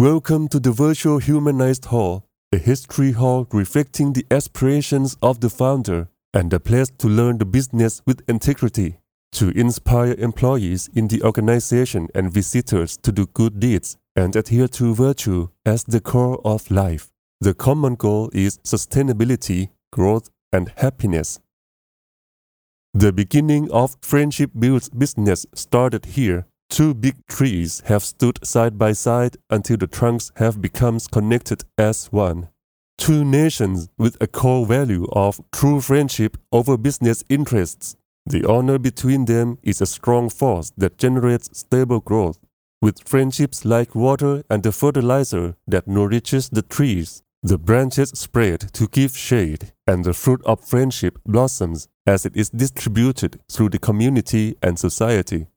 Welcome to the Virtual Humanized Hall, a history hall reflecting the aspirations of the founder and a place to learn the business with integrity, to inspire employees in the organization and visitors to do good deeds and adhere to virtue as the core of life. The common goal is sustainability, growth, and happiness. The beginning of Friendship Builds Business started here. Two big trees have stood side by side until the trunks have become connected as one. Two nations with a core value of true friendship over business interests. The honor between them is a strong force that generates stable growth, with friendships like water and the fertilizer that nourishes the trees. The branches spread to give shade, and the fruit of friendship blossoms as it is distributed through the community and society.